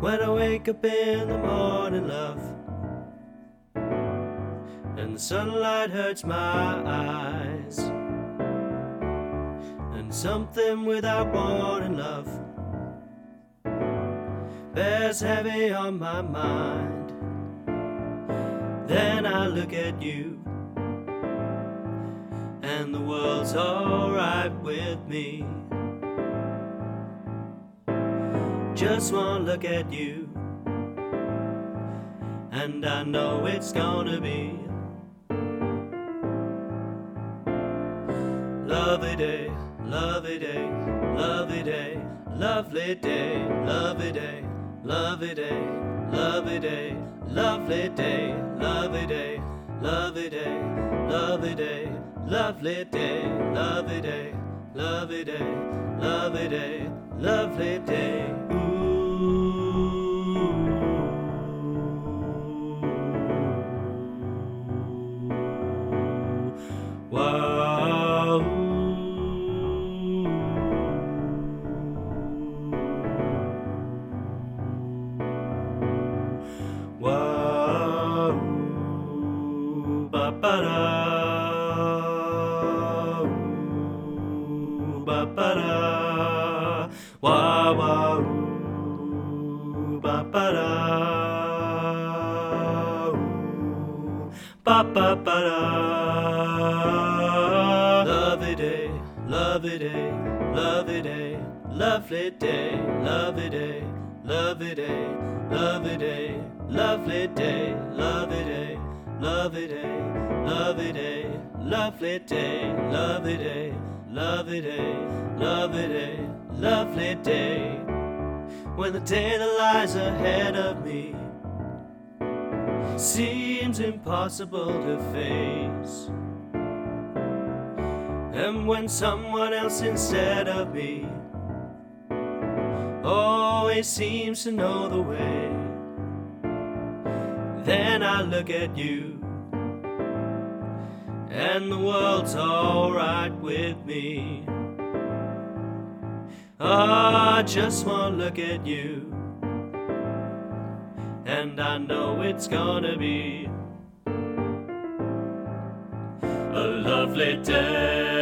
when I wake up in the morning, love, and the sunlight hurts my eyes, and something without warning, love, bears heavy on my mind. Then I look at you, and the world's alright with me. Just one look at you, and I know it's gonna be lovely day, lovely day, lovely day, lovely day, lovely day, lovely day, lovely day, lovely day, lovely day, lovely day, lovely day, lovely day, lovely day, lovely day, lovely day, lovely day. Wow. Wow. Ba ba da. Ba ba da. Wow wow. Ba ba da. Ba ba ba da. Lovely day, lovely day, lovely day, lovely day, lovely day, lovely day, lovely day, lovely day, lovely day, lovely day, lovely day, lovely day, lovely day, lovely day, lovely day, lovely day. When the day that lies ahead of me seems impossible to face, and when someone else instead of me always seems to know the way, then I look at you, and the world's alright with me. I just one look at you, and I know it's gonna be a lovely day.